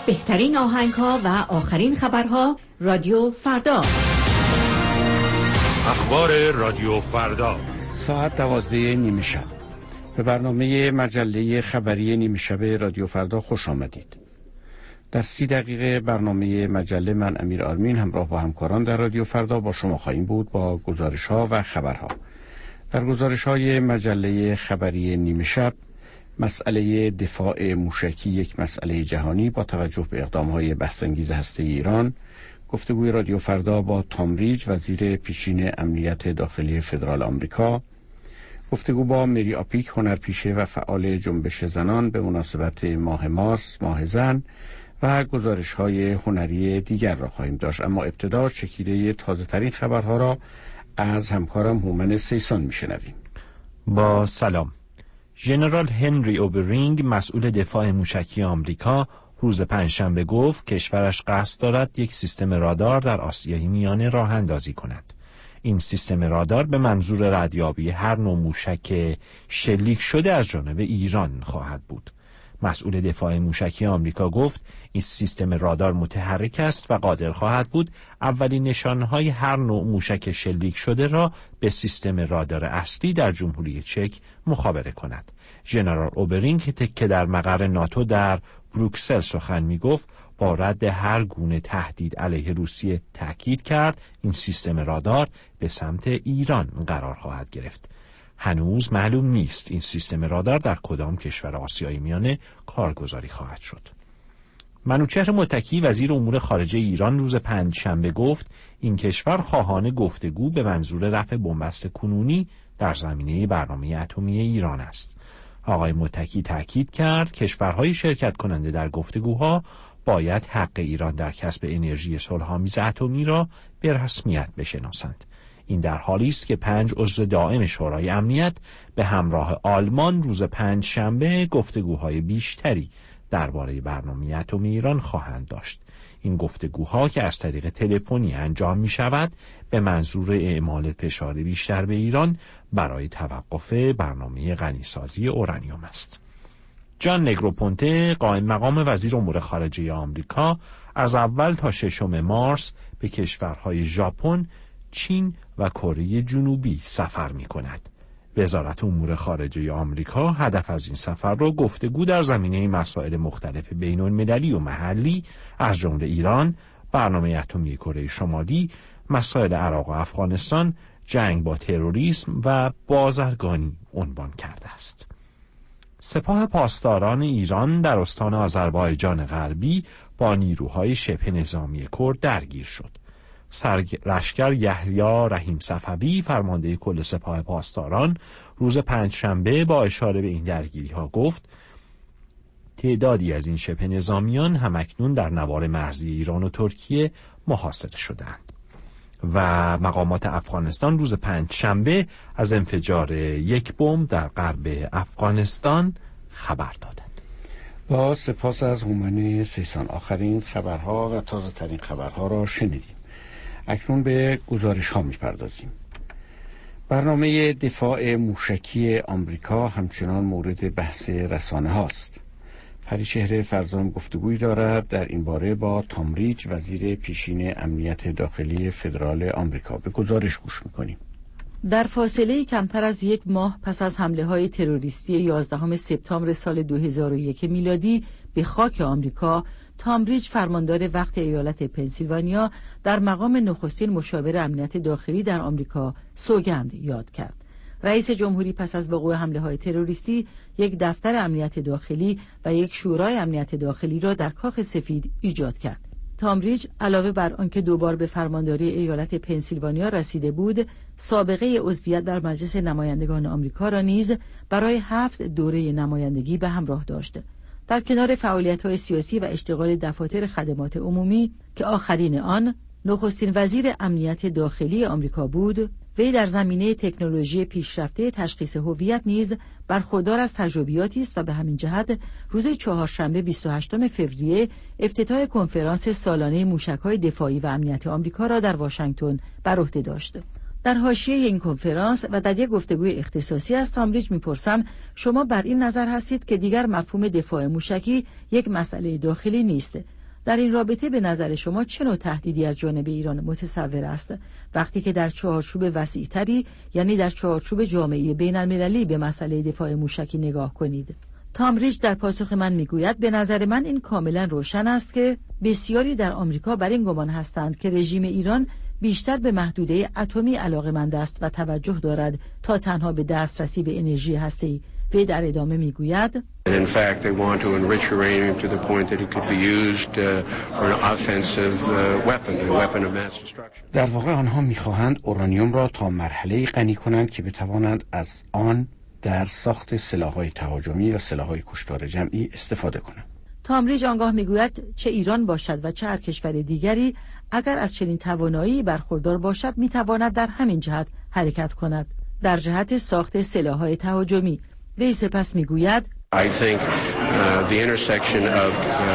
بهترین آهنگ‌ها و آخرین خبرها رادیو فردا. اخبار رادیو فردا ساعت 12 نیمه شب. به برنامه مجله خبری نیمه شب رادیو فردا خوش آمدید. در 30 دقیقه برنامه مجله من امیر آرمین همراه با همکاران در رادیو فردا با شما خواهیم بود با گزارش‌ها و خبرها. در گزارش‌های مجله خبری نیمه شب، مسئله دفاع موشکی یک مسئله جهانی با توجه به اقدام‌های بحث‌انگیز هسته ایران، گفتگوی رادیو فردا با تام ریج وزیر پیشین امنیت داخلی فدرال آمریکا، گفتگو با مری آپیک هنرپیشه و فعال جنبش زنان به مناسبت ماه مارس ماه زن و گزارش‌های هنری دیگر را خواهیم داشت. اما ابتدا چکیده تازه‌ترین خبرها را از همکارم هومن سیسان میشنویم. با سلام. ژنرال هنری اوبرینگ مسئول دفاع موشکی آمریکا روز پنجشنبه گفت کشورش قصد دارد یک سیستم رادار در آسیای میانه راه اندازی کند. این سیستم رادار به منظور ردیابی هر نوع موشک شلیک شده از جانب ایران خواهد بود. مسئول دفاع موشکی آمریکا گفت این سیستم رادار متحرک است و قادر خواهد بود اولین نشانهای هر نوع موشک شلیک شده را به سیستم رادار اصلی در جمهوری چک مخابره کند. ژنرال اوبرینگ که در مقر ناتو در بروکسل سخن می گفت با رد هر گونه تهدید علیه روسیه تأکید کرد این سیستم رادار به سمت ایران قرار خواهد گرفت. هنوز معلوم نیست این سیستم رادار در کدام کشور آسیای میانه کارگزاری خواهد شد. منوچهر متکی وزیر امور خارجه ایران روز پنجشنبه گفت این کشور خواهان گفتگو به منظور رفع بنبست کنونی در زمینه برنامه اتمی ایران است. آقای متکی تأکید کرد کشورهای شرکت کننده در گفتگوها باید حق ایران در کسب انرژی صلح‌آمیز اتمی را به رسمیت بشناسند. این در حالی است که 5 عضو دائم شورای امنیت به همراه آلمان روز پنجشنبه گفتگوهای بیشتری درباره برنامه اتمی ایران خواهند داشت. این گفتگوها که از طریق تلفنی انجام می شود به منظور اعمال فشار بیشتر به ایران برای توقف برنامه غنیسازی اورانیوم است. جان نگروپونته قائم مقام وزیر امور خارجه آمریکا از اول تا 6 مارس به کشورهای ژاپن، چین و کره جنوبی سفر می کند. وزارت امور خارجه آمریکا هدف از این سفر را گفتگو در زمینه مسائل مختلف بین المللی و محلی از جمله ایران، برنامه اتمی کره شمالی، مسائل عراق و افغانستان، جنگ با تروریسم و بازرگانی عنوان کرده است. سپاه پاسداران ایران در استان آذربایجان غربی با نیروهای شبه نظامی کرد درگیر شد. سرلشکر یحیی رحیم صفوی فرمانده کل سپاه پاسداران روز پنجشنبه با اشاره به این درگیری‌ها گفت تعدادی از این شبه نظامیان همکنون در نوار مرزی ایران و ترکیه محاصره شدند و مقامات افغانستان روز پنجشنبه از انفجار یک بمب در غرب افغانستان خبر دادند. با سپاس از هومن سیسان آخرین خبرها و تازه ترین خبرها را شنیدیم. اکنون به گزارش ها می‌پردازیم. برنامه دفاع موشکی آمریکا همچنان مورد بحث رسانه هاست. پریچهره فرزام گفتگویی دارد در این باره با تام ریج وزیر پیشین امنیت داخلی فدرال آمریکا. به گزارش گوش می‌کنیم. در فاصله کمتر از 1 ماه پس از حمله‌های تروریستی 11 سپتامبر سال 2001 میلادی به خاک آمریکا، تام ریج فرماندار وقت ایالت پنسیلوانیا در مقام نخستین مشاور امنیت داخلی در آمریکا سوگند یاد کرد. رئیس جمهوری پس از وقوع حمله‌های تروریستی یک دفتر امنیت داخلی و یک شورای امنیت داخلی را در کاخ سفید ایجاد کرد. تام ریج علاوه بر آنکه 2 بار به فرمانداری ایالت پنسیلوانیا رسیده بود، سابقه عضویت در مجلس نمایندگان آمریکا را نیز برای 7 دوره نمایندگی به همراه داشت. در کنار فعالیت‌های سیاسی و اشتغال دفاتر خدمات عمومی که آخرین آن نخستین وزیر امنیت داخلی آمریکا بود، وی در زمینه تکنولوژی پیشرفته تشخیص هویت نیز برخوردار از تجربیاتی است و به همین جهت روز چهارشنبه 28 فوریه افتتاح کنفرانس سالانه موشک‌های دفاعی و امنیت آمریکا را در واشنگتن بر عهده داشت. در حاشیه این کنفرانس و در یک گفتگوی اختصاصی از تام ریج میپرسم شما بر این نظر هستید که دیگر مفهوم دفاع موشکی یک مسئله داخلی نیست؟ در این رابطه به نظر شما چه نوع تهدیدی از جانب ایران متصور است وقتی که در چارچوب وسیع‌تری، یعنی در چارچوب جامعه بین‌المللی، به مسئله دفاع موشکی نگاه کنید؟ تامریج در پاسخ من میگوید به نظر من این کاملا روشن است که بسیاری در آمریکا بر این گمان هستند که رژیم ایران بیشتر به محدوده اتمی علاقه‌مند است و توجه دارد تا تنها به دسترسی به انرژی هسته‌ای. و در ادامه میگوید In fact, they want to enrich uranium to the point that it could be used for an offensive weapon, a weapon of mass destruction. در واقع آنها می‌خواهند اورانیوم را تا مرحله‌ای غنی کنند که بتوانند از آن در ساخت سلاح‌های تهاجمی و سلاح‌های کشتار جمعی استفاده کنند. تامریج آنگاه میگوید چه ایران باشد و چه هر کشور دیگری اگر از چنین توانایی برخوردار باشد میتواند در همین جهت حرکت کند، در جهت ساخت سلاح‌های تهاجمی. وی سپس میگوید I think the intersection of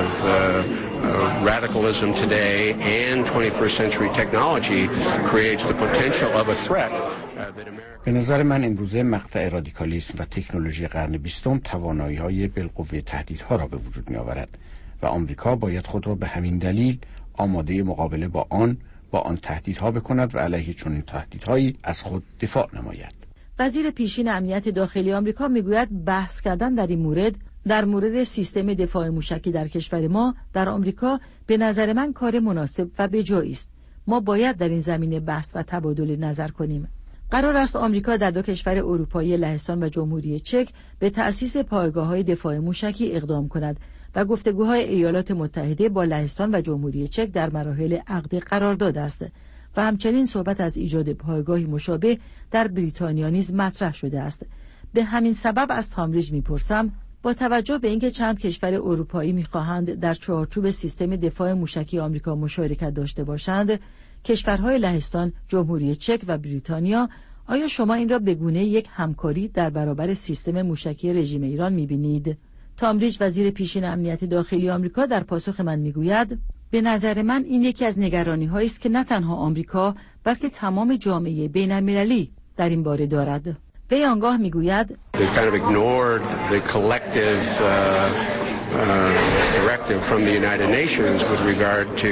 radicalism today and 21st century technology creates the potential of a threat that America. به نظر من امروزه مقطع رادیکالیسم و تکنولوژی قرن 20 توانایی‌های بالقوه تهدیدها را به وجود می‌آورد و آمریکا باید خود را به همین دلیل آماده مقابله با آن تهدیدها بکند و علیه چنین تهدیدهایی از خود دفاع نماید. وزیر پیشین امنیت داخلی آمریکا میگوید بحث کردن در مورد سیستم دفاع موشکی در کشور ما در آمریکا به نظر من کار مناسب و بجایی است. ما باید در این زمینه بحث و تبادل نظر کنیم. قرار است آمریکا در دو کشور اروپایی لهستان و جمهوری چک به تأسیس پایگاه‌های دفاع موشکی اقدام کند و گفتگوهای ایالات متحده با لهستان و جمهوری چک در مراحل عقد قرارداد است و همچنین صحبت از ایجاد پایگاهی مشابه در بریتانیا نیز مطرح شده است. به همین سبب از تامریج میپرسم با توجه به اینکه چند کشور اروپایی میخواهند در چارچوب سیستم دفاع موشکی آمریکا مشارکت داشته باشند، کشورهای لهستان، جمهوری چک و بریتانیا، آیا شما این را به گونه یک همکاری در برابر سیستم موشکی رژیم ایران میبینید؟ تامریج وزیر پیشین امنیت داخلی آمریکا در پاسخ من میگوید به نظر من این یکی از نگرانی‌هایی است که نه تنها آمریکا بلکه تمام جامعه بین‌المللی در این باره دارد. وی آنگاه میگوید They kind of ignored the collective directive from the United Nations with regard to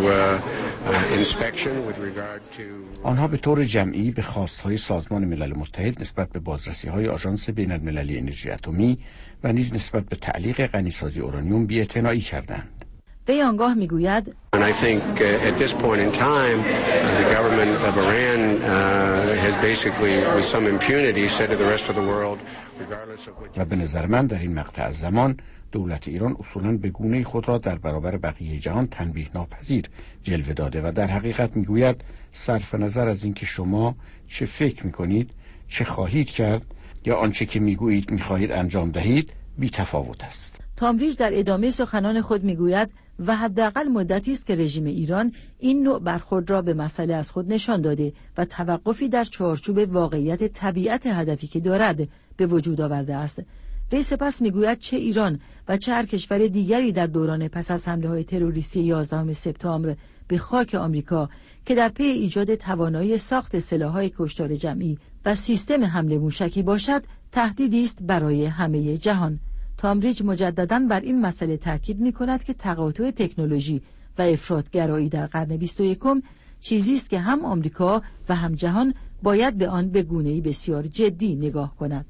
inspection, with regard to آنها به طور جمعی به خواستهای سازمان ملل متحد نسبت به بازرسی‌های آژانس بین‌المللی انرژی اتمی و نیز نسبت به تعلیق غنیسازی اورانیوم بی‌اعتنایی کردند. وی آنگاه میگوید And I think at this point in time the government of Iran has basically with some impunity said to the rest of the world regardless of what. و به نظر من در این مقطع از زمان دولت ایران اصولاً به گونه‌ای خود را در برابر بقیه جهان تنبیه ناپذیر جلوه داده و در حقیقت میگوید صرف نظر از اینکه شما چه فکر میکنید، چه خواهید کرد یا آنچه که میگویید میخواهید انجام دهید بی تفاوت است. تامریج در ادامه سخنان خود میگوید و حداقل مدتی است که رژیم ایران این نوع برخورد را به مسئله از خود نشان داده و توقفی در چارچوب واقعیت طبیعت هدفی که دارد به وجود آورده است. وی سپس میگوید چه ایران و چه هر کشور دیگری در دوران پس از حمله‌های تروریستی 11 سپتامبر به خاک آمریکا که در پی ایجاد توانایی ساخت سلاح‌های کشتار جمعی و سیستم حمله موشکی باشد، تهدیدی است برای همه جهان. تامریج مجدداً بر این مسئله تاکید می‌کند که تقاطع تکنولوژی و افراط‌گرایی در قرن 21 چیزی است که هم آمریکا و هم جهان باید به آن به گونه‌ای بسیار جدی نگاه کند.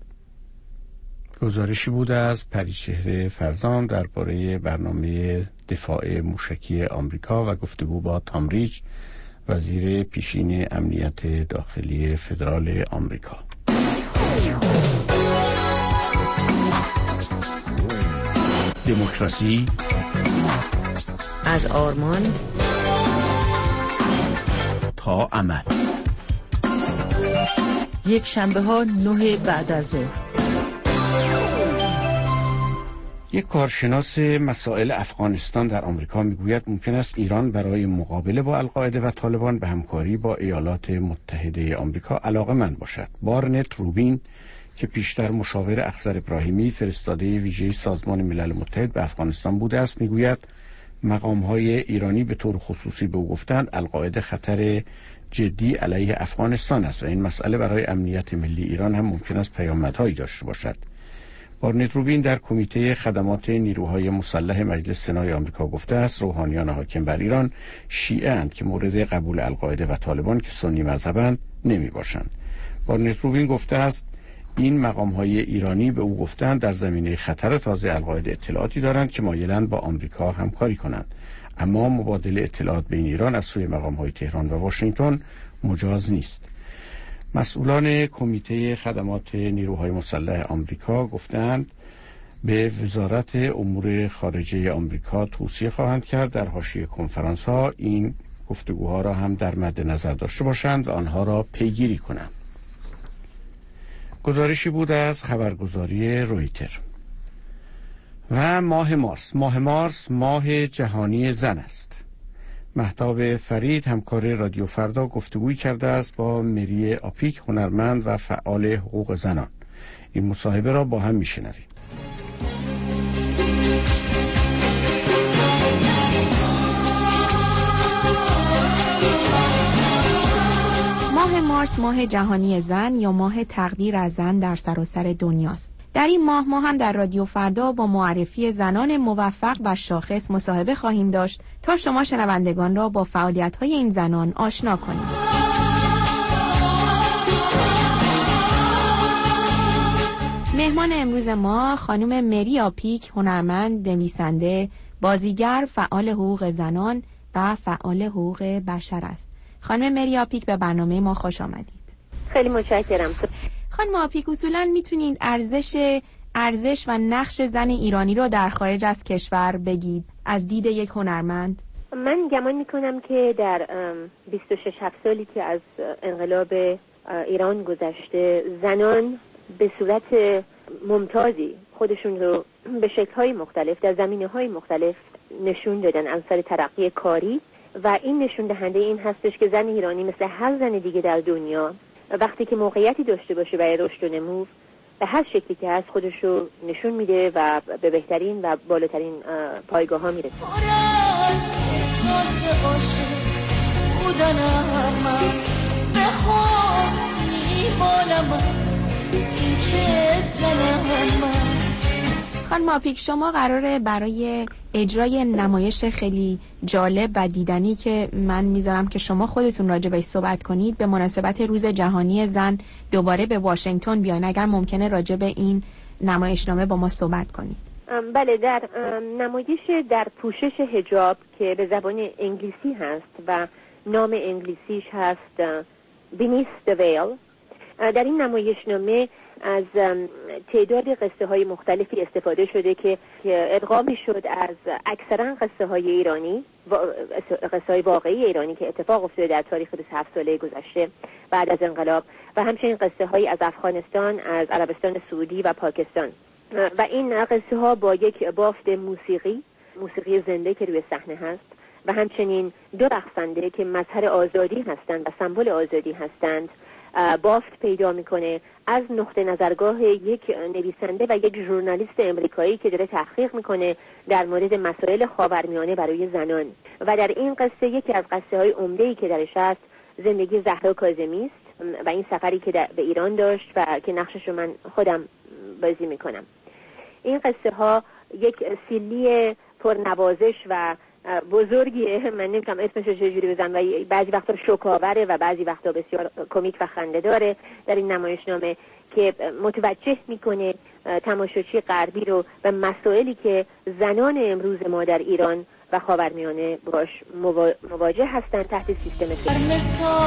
گزارشی بود از پریچهره فرزان درباره برنامه دفاع موشکی آمریکا و گفتگو با تامریج وزیر پیشین امنیت داخلی فدرال آمریکا. دموکراسی از آرمان تا عمل. یک شنبه ها 9 بعد از ظهر. یک کارشناس مسائل افغانستان در آمریکا میگوید ممکن است ایران برای مقابله با القاعده و طالبان به همکاری با ایالات متحده آمریکا علاقه‌مند باشد. بارنت روبین که پیشتر مشاور اخضر ابراهیمی فرستاده ویژه سازمان ملل متحد به افغانستان بوده است میگوید مقام‌های ایرانی به طور خصوصی به او گفتند القاعده خطر جدی علیه افغانستان است و این مسئله برای امنیت ملی ایران هم ممکن است پیامدهایی داشته باشد. بارنت روبین در کمیته خدمات نیروهای مسلح مجلس سنای آمریکا گفته است روحانیان حاکم بر ایران شیعه اند که مورد قبول القاعده و طالبان که سنی مذهبند نمی باشند. بارنت روبین گفته است این مقام‌های ایرانی به او گفتند در زمینه خطر تازه القاعده اطلاعاتی دارند که مایلند با آمریکا همکاری کنند، اما مبادله اطلاعات بین ایران از سوی مقام‌های تهران و واشنگتن مجاز نیست. مسئولان کمیته خدمات نیروهای مسلح آمریکا گفتند به وزارت امور خارجه آمریکا توصیه خواهند کرد در حاشیه کنفرانس‌ها این گفتگوها را هم در مد نظر داشته باشند و آنها را پیگیری کنند. گزارشی بود از خبرگزاری رویتر. و ماه مارس ماه جهانی زن است. مهتاب فرید همکار رادیو فردا گفتگویی کرده است با مری آپیک هنرمند و فعال حقوق زنان. این مصاحبه را با هم میشنویم. ماه مارس ماه جهانی زن یا ماه تقدیر از زن در سراسر دنیاست. در این ماه ما هم در رادیو فردا با معرفی زنان موفق و شاخص مصاحبه خواهیم داشت تا شما شنوندگان را با فعالیت‌های این زنان آشنا کنیم. مهمان امروز ما خانم مری آپیک، هنرمند، نویسنده، بازیگر، فعال حقوق زنان و فعال حقوق بشر است. خانم مری آپیک به برنامه ما خوش آمدید. خیلی متشکرم. خانم آپیک، اصولاً میتونید ارزش و نقش زن ایرانی رو در خارج از کشور بگید از دید یک هنرمند؟ من گمان میکنم که در 26 سالی که از انقلاب ایران گذشته زنان به صورت ممتازی خودشون رو به شکل‌های مختلف در زمینه‌های مختلف نشون دادن از سر ترقی کاری و این نشون دهنده این هستش که زن ایرانی مثل هر زن دیگه در دنیا وقتی که موقعیتی داشته باشه برای رشد و نمو به هر شکلی که هست خودش رو نشون میده و به بهترین و بالاترین پایگاه ها میرسه. خانم آپیک، شما قراره برای اجرای نمایش خیلی جالب و دیدنی که من میذارم که شما خودتون راجع بهش صحبت کنید به مناسبت روز جهانی زن دوباره به واشنگتن بیاین. اگر ممکنه راجع به این نمایشنامه با ما صحبت کنید. بله، در نمایش در پوشش حجاب که به زبان انگلیسی هست و نام انگلیسیش هست Beneath the Veil، در این نمایشنامه از تعداد قصه های مختلفی استفاده شده که ادغامی شد از اکثرا قصه های ایرانی، قصه های واقعی ایرانی که اتفاق افتاده در تاریخ 27 ساله گذشته بعد از انقلاب و همچنین قصه های از افغانستان، از عربستان سعودی و پاکستان و این قصه ها با یک بافت موسیقی زنده که روی صحنه هست و همچنین دو رقصنده که مظهر آزادی هستند و سمبل آزادی هستند بافت پیدا میکنه از نقطه نظرگاه یک نویسنده و یک ژورنالیست امریکایی که داره تحقیق میکنه در مورد مسائل خاورمیانه برای زنان. و در این قصه یکی از قصه های عمده‌ای که درش هست زندگی زهرا کاظمی است و این سفری که به ایران داشت و که نقشش رو من خودم بازی میکنم. این قصه ها یک سیلی پرنوازش و بزرگیه، من نمی‌دونم اسمش رو چجوری بزنم، و بعضی وقتا شوک‌آوره و بعضی وقتا بسیار کمیک و خنده داره در این نمایشنامه که متوجه میکنه تماشاچی غربی رو به مسائلی که زنان امروز ما در ایران و خاورمیانه باش مواجه هستند تحت سیستم فکری.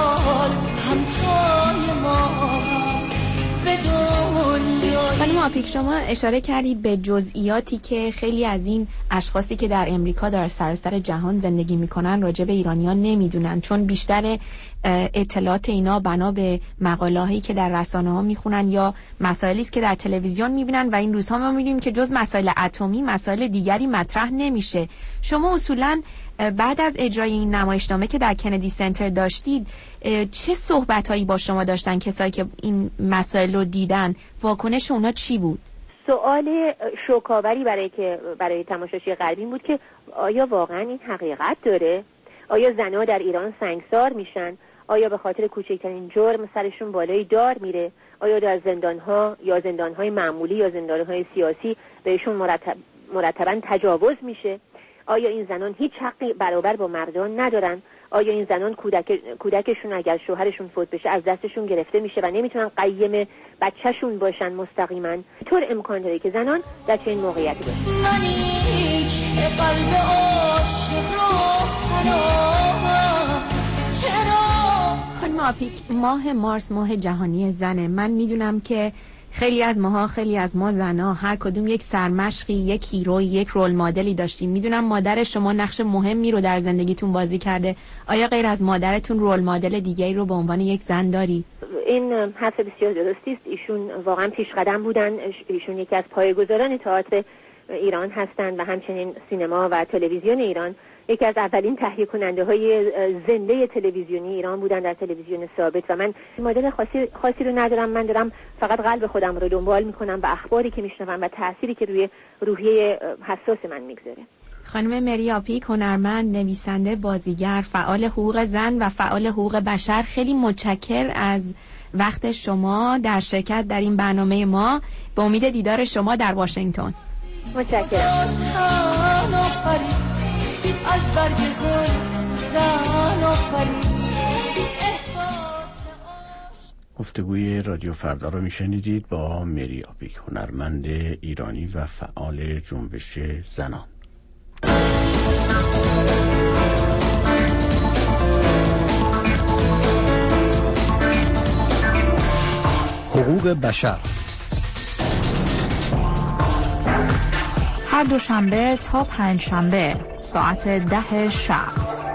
خانم آپیک، شما اشاره کردید به جزئیاتی که خیلی از این اشخاصی که در امریکا در سراسر جهان زندگی میکنن راجع به ایرانیان نمیدونن، چون بیشتر اطلاعات اینا بنا به مقاله‌هایی که در رسانه‌ها میخونن یا مسائلی است که در تلویزیون میبینن و این روزها ما میبینیم که جز مسائل اتمی مسائل دیگری مطرح نمیشه. شما اصولاً بعد از اجرای این نمایشنامه که در کندی سنتر داشتید چه صحبت‌هایی با شما داشتن کسایی که این مسائل رو دیدن؟ واکنش اونا چی بود؟ سوال شوک‌آوری برای تماشاچی غربی بود که آیا واقعا این حقیقت داره؟ آیا زن‌ها در ایران سنگسار میشن؟ آیا به خاطر کوچکترین جرم سرشون بالای دار میره؟ آیا در زندان‌ها یا زندان‌های معمولی یا زندان‌های سیاسی بهشون مرتباً تجاوز میشه؟ آیا این زنان هیچ حقی برابر با مردان ندارن؟ آیا این زنان کودکشون اگر شوهرشون فوت بشه از دستشون گرفته میشه و نمیتونن قیم بچهشون باشن مستقیما؟ طور امکان داره که زنان در چنین موقعیتی باشن. خانم آپیک، ماه مارس ماه جهانی زنه. من میدونم که خیلی از ما زنها هر کدوم یک سرمشقی، یک هیرو، یک رول مدلی داشتیم. میدونم مادر شما نقش مهمی رو در زندگیتون بازی کرده. آیا غیر از مادرتون رول مدل دیگه‌ای رو به عنوان یک زن داری؟ این حرف بسیار درستی است. ایشون واقعا پیشقدم بودن. ایشون یکی از پایه‌گذاران تئاتر ایران هستند و همچنین سینما و تلویزیون ایران. یکی از اولین تهیه کننده های زنده تلویزیونی ایران بودن در تلویزیون ثابت و من مدل خاصی رو ندارم. من دارم فقط قلب خودم رو دنبال میکنم و اخباری که میشنوم و تأثیری که روی روحیه حساس من میگذاره. خانم مری آپیک، هنرمند، نویسنده، بازیگر، فعال حقوق زن و فعال حقوق بشر، خیلی متشکر از وقت شما در شرکت در این برنامه ما. به امید دیدار شما در واشنگتن. متشکرم. از برگ گل زن آفرید. گفتگوی رادیو فردا رو میشنیدید با مری آپیک، هنرمند ایرانی و فعال جنبش زنان. حقوق بشر هر دوشنبه تا پنجشنبه ساعت 10 شب.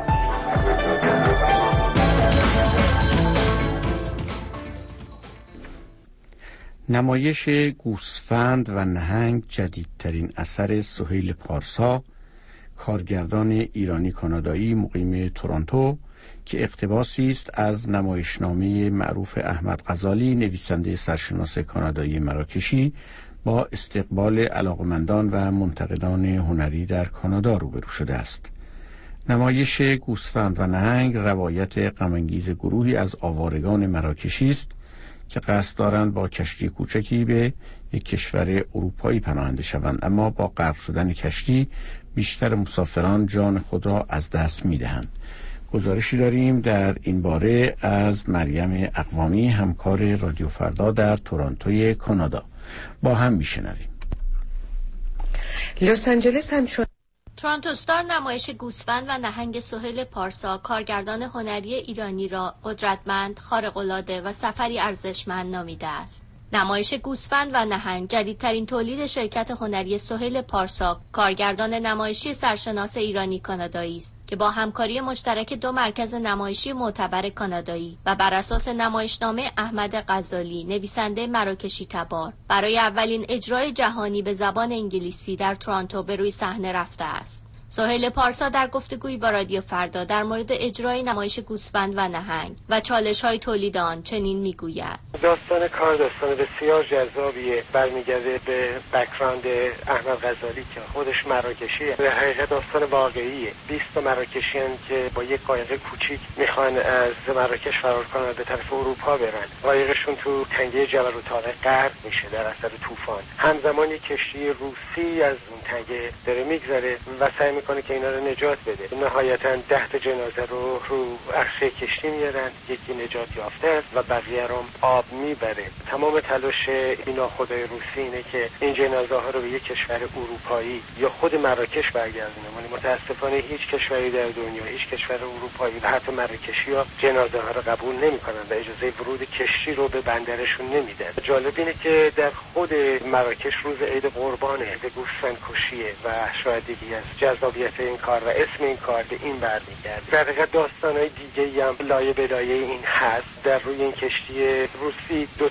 نمایش گوسفند و نهنگ جدیدترین اثر سهیل پارسا، کارگردان ایرانی کانادایی مقیم تورنتو، که اقتباسی است از نمایشنامه معروف احمد غزالی، نویسنده سرشناس کانادایی مراکشی، با استقبال علاقمندان و منتقدان هنری در کانادا روبرو شده است. نمایش گوسفند و نهنگ روایت غم‌انگیز گروهی از آوارگان مراکشی است که قصد دارند با کشتی کوچکی به یک کشور اروپایی پناهنده شوند، اما با غرق شدن کشتی بیشتر مسافران جان خود را از دست می‌دهند. گزارشی داریم در این باره از مریم اقوامی، همکار رادیو فردا در تورنتوی کانادا. با هم میشنویم. لس آنجلس همچون تورنتو استار نمایش گوسفند و نهنگ سهیل پارسا، کارگردان هنری ایرانی را قدرتمند، خارق‌العاده و سفری ارزشمند نامیده است. نمایش گوسفند و نهنگ جدیدترین تولید شرکت هنری سهیل پارسا، کارگردان نمایشی سرشناس ایرانی کانادایی است که با همکاری مشترک دو مرکز نمایشی معتبر کانادایی و بر اساس نمایشنامه احمد غزالی، نویسنده مراکشی تبار، برای اولین اجرای جهانی به زبان انگلیسی در تورنتو به روی صحنه رفته است. سهیل پارسا در گفتگویی با رادیو فردا در مورد اجرای نمایش گوسفند و نهنگ و چالش‌های تولید آن چنین می‌گوید: داستان کار داستان بسیار جذابیه، برمیگرده به بک‌گراند احمد غزالی که خودش مراکشیه. در حقیقت داستان واقعیه. 20 مراکشیان که با یک قایق کوچیک میخوان از مراکش فرار کنن به طرف اروپا برن. قایقشون تو تنگه جبل الطارق غرق میشه در اثر طوفان. همزمان یک کشتی روسی از اون تنگه داره میگذره و سعی میکنه که اینا رو نجات بده. نهایتاً 10 تا جنازه رو عرشه کشتی میارن، یکی نجات یافته است و بقیه رو آب میبره. تمام تلاش اینا خدای روسی اینه که این جنازه ها رو به یک کشور اروپایی یا خود مراکش برگردونه. ولی متاسفانه هیچ کشوری در دنیا، هیچ کشور اروپایی و حتی مراکشی‌ها جنازه ها رو قبول نمیکنن و اجازه ورود کشتی رو به بندرشون نمیدن. جالب اینه که در خود مراکش روز عید قربانه، به گوسفند کشیه و شاید دیگه از جذابیت این کار و اسم این کار به این برمیگرده. در حقیقت داستان‌های دیگه‌ای هم لایه به لایه این هست در روی این کشتی روسی 2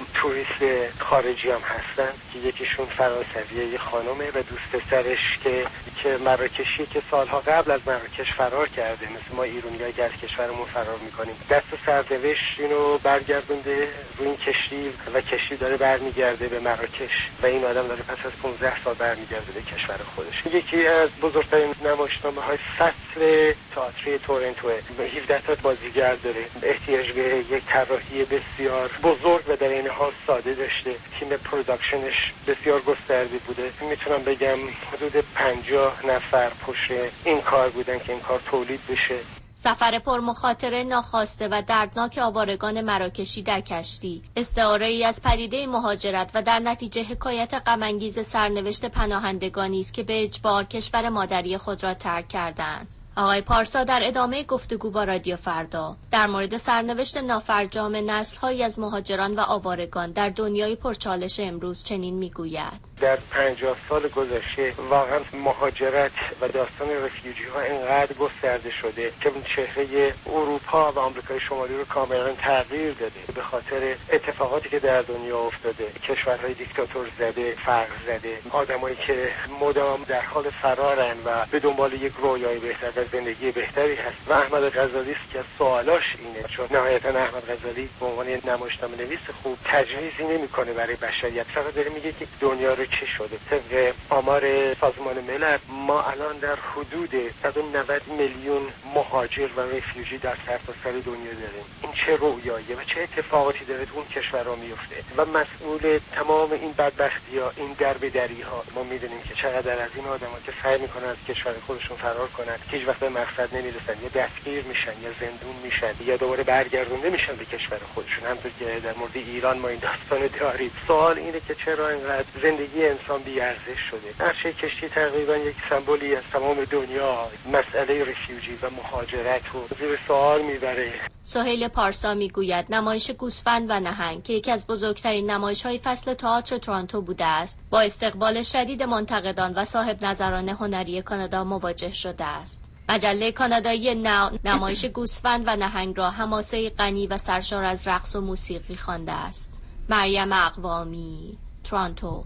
توریست خارجی هم هستن که یکیشون فرانسویه، یه خانومه و دوست پسرش که مراکشی که سالها قبل از مراکش فرار کرده، مثل ما ایرانی‌ها که از کشورمون فرار میکنیم. دست سرنوشت اینو برگردونده روی این کشتی و کشتی داره برمیگرده به مراکش و این آدم داره پس از 15 سال برمیگرده به کشور خودش. یکی از بزرگترین نمایشنامه‌های فصل تئاتری تورنتو 17 تا بازیگر داره. احتیاج به یک طراحی بسیار بزرگ و در این حال ساده داشته. تیم پروداکشنش بسیار گسترده بوده. میتونم بگم حدود 50 نفر پشت این کار بودن که این کار تولید بشه. سفر پرمخاطره، ناخواسته و دردناک آوارگان مراکشی در کشتی، استعاره‌ای از پدیده مهاجرت و در نتیجه حکایت غم‌انگیز سرنوشت پناهندگانی است که به اجبار کشور مادری خود را ترک کردند. آقای پارسا در ادامه گفتگو با رادیو فردا در مورد سرنوشت نافرجام نسل‌هایی از مهاجران و آوارگان در دنیای پرچالش امروز چنین می‌گوید: در 50 سال گذشته واقعا مهاجرت و داستان رفیوجی ها اینقدر گسترده شده که چهره اروپا و آمریکای شمالی رو کاملا تغییر داده به خاطر اتفاقاتی که در دنیا افتاده. کشورهای دیکتاتور زده، فقر زده، آدمایی که مدام در حال فرارن و به دنبال یک رویای بهتر و زندگی بهتری هست. و احمد غزالی است که سوالاش اینه، چون نهایتا احمد غزالی به عنوان نمایشنامه‌نویس خوب تجویزی نمیکنه برای بشریت، فقط داره میگه که دنیا رو چی شده. طبق آمار سازمان ملل ما الان در حدود 190 میلیون مهاجر و رفیوجی در سرتاسر دنیا داریم. این چه رویاییه و چه اتفاقاتی داره تو اون کشورها میفته و مسئول تمام این بدبختی‌ها، این دربدری‌ها ما میدونیم که چقدر از این آدم‌ها که سعی میکنن از کشور خودشون فرار کنن که هیچ وقت به مقصد نمیرسن، یا دستگیر میشن یا زندون میشن یا دوباره برگردونده میشن به کشور خودشون. همونطور که در مورد ایران ما این داستان داریم. سوال اینه که چرا اینقدر زندگی انسان بی‌ارزش شده. نقشه کشتی تقریبا یک سمبولی از تمام دنیا مسئله رفیوجی و مهاجرت رو زیر سوال میبره. سهیل پارسا میگوید نمایش گوسفند و نهنگ که یکی از بزرگترین نمایش‌های فصل تئاتر تورنتو بوده است، با استقبال شدید منتقدان و صاحب نظران هنری کانادا مواجه شده است. مجله کانادایی ناو نمایش گوسفند و نهنگ را حماسه غنی و سرشار از رقص و موسیقی خوانده است. مریم اقوامی، تورنتو.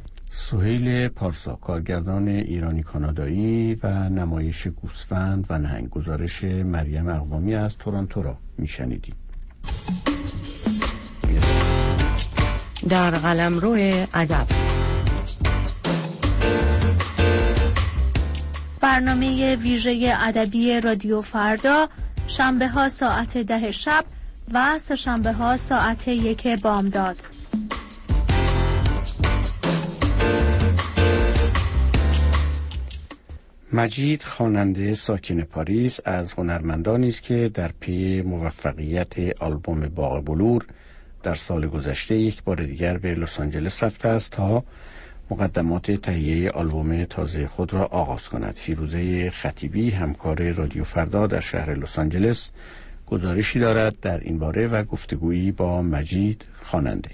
سهیل پارسا، کارگردان ایرانی کانادایی و نمایش گوسفند و نهنگ. گزارش مریم اقوامی از تورنتو را میشنیدیم. در قلمرو ادب برنامه ویژه ادبی رادیو فردا، شنبه ها ساعت 10 شب و سه‌شنبه ها ساعت 1 بامداد. مجید خواننده ساکن پاریس از هنرمندانی است که در پی موفقیت آلبوم باغ بلور در سال گذشته یک بار دیگر به لس آنجلس رفته است تا مقدمات تهیه آلبوم تازه خود را آغاز کند. فیروزه خطیبی، همکار رادیو فردا در شهر لس آنجلس، گزارشی دارد در این باره و گفتگویی با مجید خواننده.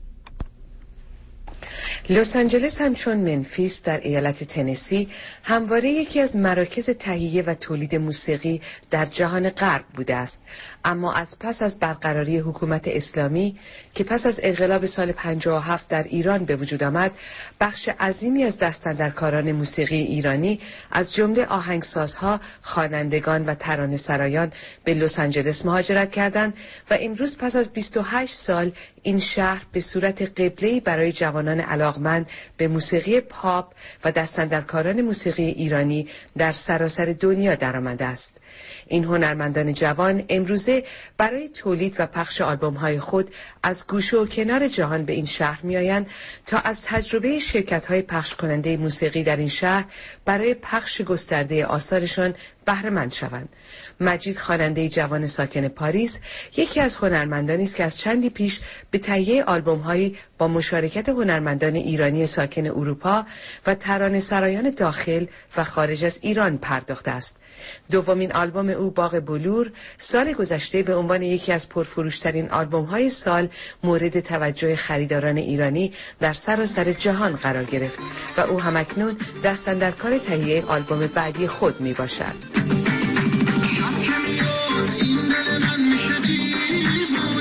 لس آنجلس همچون منفیس در ایالت تنسی همواره یکی از مراکز تهیه و تولید موسیقی در جهان غرب بوده است، اما از پس از برقراری حکومت اسلامی که پس از انقلاب سال 57 در ایران به وجود آمد، بخش عظیمی از دستاندرکاران موسیقی ایرانی از جمله آهنگسازها، خوانندگان و ترانه‌سرایان به لس آنجلس مهاجرت کردند و امروز پس از 28 سال این شهر به صورت قبله‌ای برای جوانان علاقمند به موسیقی پاپ و دستاندرکاران موسیقی ایرانی در سراسر دنیا درآمده است. این هنرمندان جوان امروزه برای تولید و پخش آلبوم‌های خود از گوشه و کنار جهان به این شهر می‌آیند تا از تجربه شرکت‌های پخش کننده موسیقی در این شهر برای پخش گسترده آثارشان بهره مند شوند. مجید خواننده جوان ساکن پاریس یکی از هنرمندانی است که از چندی پیش به تهیه آلبوم‌هایی با مشارکت هنرمندان ایرانی ساکن اروپا و ترانه‌سرایان داخل و خارج از ایران پرداخته است. دومین آلبوم او باغ بلور سال گذشته به عنوان یکی از پرفروشترین آلبوم‌های سال مورد توجه خریداران ایرانی در سراسر جهان قرار گرفت و او همکنون دستاندرکار تهیه آلبوم بعدی خود میباشد.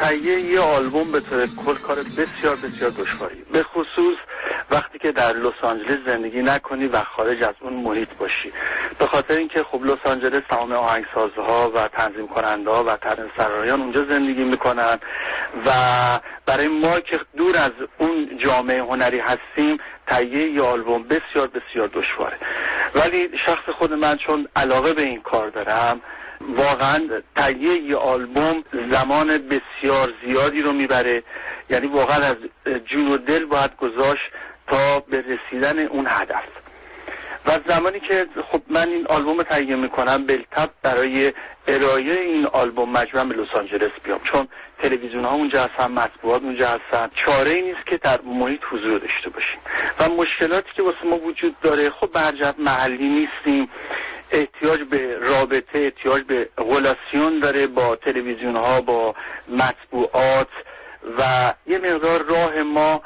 تهیه یه آلبوم به طور کل کار بسیار بسیار دشواری، به خصوص وقتی که در لس آنجلس زندگی نکنی و خارج از اون محیط باشی، به خاطر اینکه خب لس آنجلس تمام آهنگسازها و تنظیم کننده‌ها و ترانه‌سرایان اونجا زندگی میکنن و برای ما که دور از اون جامعه هنری هستیم تهیه یه آلبوم بسیار بسیار دشواره. ولی شخص خود من چون علاقه به این کار دارم، واقعا تهیه یه آلبوم زمان بسیار زیادی رو میبره، یعنی واقعا از جون و دل باید گذاشت تا به رسیدن اون هدف. و زمانی که خب من این آلبوم تهیه میکنم بالتبع برای ارائه این آلبوم مجبورم به لس آنجلس بیام، چون تلویزیون ها اونجا هستن، مطبوعات اونجا هستن، چاره ای نیست که در محیط حضور داشته باشیم. و مشکلاتی که واسه ما وجود داره، خب به هر جهت محلی نیستیم، احتیاج به رابطه، احتیاج به رلاسیون داره با تلویزیون ها، با مطبوعات و یه مقدار راه ما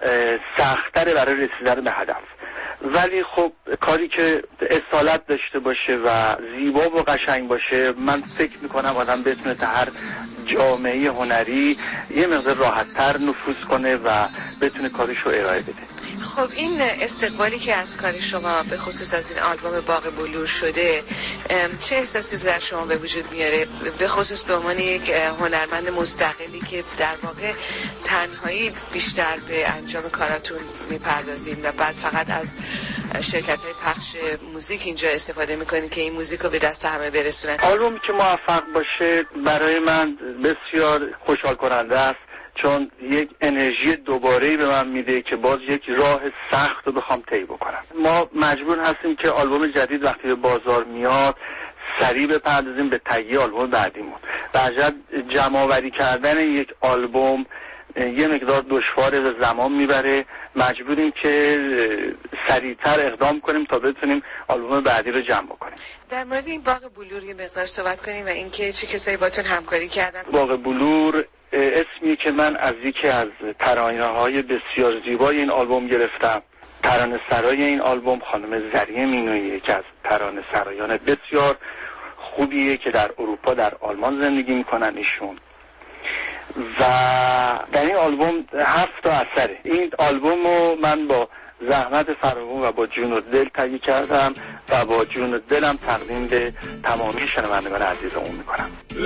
سخت‌تره برای رسیدن به هدف. ولی خب کاری که اصالت داشته باشه و زیبا و قشنگ باشه، من فکر میکنم آدم بتونه تا هر جامعه هنری یه مقدار راحت‌تر نفوذ کنه و بتونه کارش رو ارائه بده. خب این استقبالی که از کار شما به خصوص از این آلبوم باغ بلور شده، چه احساسی در شما به وجود میاره، به خصوص به عنوان یک هنرمند مستقلی که در واقع تنهایی بیشتر به انجام کاراتون میپردازین و بعد فقط از شرکت‌های پخش موزیک اینجا استفاده میکنین که این موزیک رو به دست همه برسونن؟ آلبومی که موفق باشه برای من بسیار خوشحال کننده است، چون یک انرژی دوباره‌ای به من میده که باز یک راه سخت رو بخوام طی بکنم. ما مجبور هستیم که آلبوم جدید وقتی به بازار میاد سریع بپردازیم به تهیه آلبوم بعدیمون. در جمع‌آوری کردن یک آلبوم یه مقدار دشواره و زمان میبره، مجبوریم که سریعتر اقدام کنیم تا بتونیم آلبوم بعدی رو جمع بکنیم. در مورد این باغ بلور یه مقدار صحبت کنیم و اینکه چه کسایی باتون همکاری کردن. باغ بلور اسمی که من از یکی از ترانه‌های بسیار زیبای این آلبوم گرفتم. ترانه سرای این آلبوم خانم زریه مینویی که از ترانه سرایان بسیار خوبیه که در اروپا، در آلمان زندگی میکنن ایشون. و در این آلبوم 7 تا اثره. این آلبوم رو من با زحمت فراوان و با جون و دل تهیه کردم و با جون و دلم تقدیم به تمامی شنوندگان عزیزمون میکنم.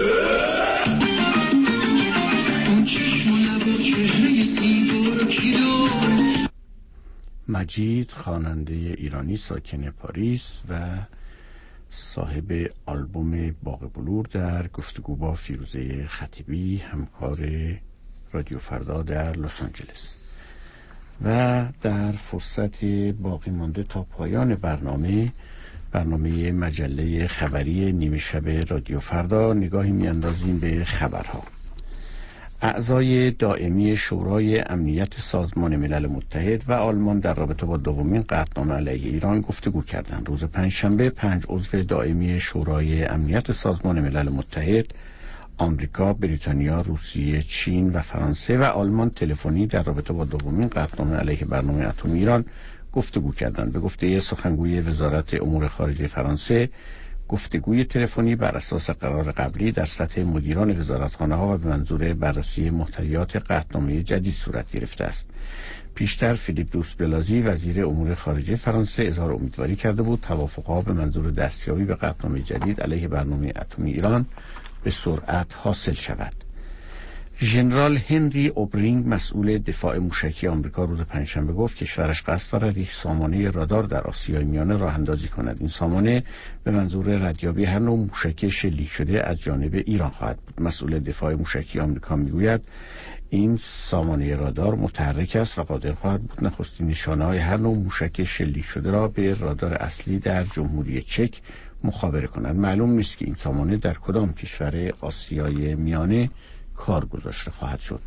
مجید خواننده ایرانی ساکن پاریس و صاحب آلبوم باغ بلور در گفتگو با فیروزه خطیبی، همکار رادیو فردا در لس آنجلس. و در فرصت باقی مانده تا پایان برنامه مجله خبری نیمه شب رادیو فردا نگاهی میاندازیم به خبرها. اعضای دائمی شورای امنیت سازمان ملل متحد و آلمان در رابطه با دومین قطعنامه علیه ایران گفتگو کردند. روز پنجشنبه 5 عضو دائمی شورای امنیت سازمان ملل متحد، آمریکا، بریتانیا، روسیه، چین و فرانسه و آلمان تلفنی در رابطه با دومین قطعنامه علیه برنامه اتمی ایران گفتگو کردند. به گفته سخنگوی وزارت امور خارجه فرانسه، گفتگوی تلفنی بر اساس قرار قبلی در سطح مدیران وزارتخانه‌ها و به منظور بررسی محتویات قطعنامه جدید صورت گرفته است. پیشتر فیلیپ دوست-بلازی وزیر امور خارجه فرانسه اظهار امیدواری کرده بود توافق‌ها به منظور دستیابی به قطعنامه جدید علیه برنامه اتمی ایران به سرعت حاصل شود. ژنرال هنری اوبرینگ مسئول دفاع موشکی آمریکا روز پنجشنبه گفت کشورش قصد دارد یک سامانه رادار در آسیای میانه راه اندازی کند. این سامانه به منظور ردیابی هر نوع موشک شلیک شده از جانب ایران خواهد بود. مسئول دفاع موشکی آمریکا میگوید این سامانه رادار متحرک است و قادر خواهد بود نخستین نشانه‌های هر نوع موشک شلیک شده را به رادار اصلی در جمهوری چک مخابره کند. معلوم نیست که این سامانه در کدام کشور آسیای میانه کار گذاشته خواهد شد.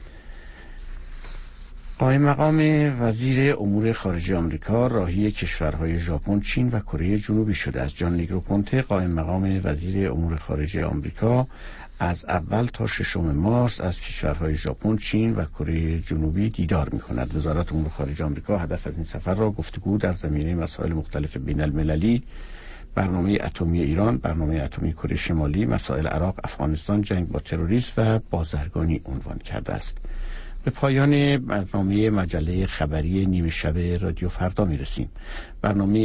قائم مقام وزیر امور خارجه آمریکا راهی کشورهای ژاپن، چین و کره جنوبی شده. از جان نیگروپونته قائم مقام وزیر امور خارجه آمریکا از اول تا 6 مارس از کشورهای ژاپن، چین و کره جنوبی دیدار می‌کند. وزارت امور خارجه آمریکا هدف از این سفر را گفتگو در زمینه مسائل مختلف بین‌المللی برنامه اتمی ایران، برنامه اتمی کره شمالی، مسائل عراق، افغانستان، جنگ با تروریسم و بازرگانی عنوان کرده است. به پایان برنامه مجله خبری نیمه شب رادیو فردا میرسیم. برنامه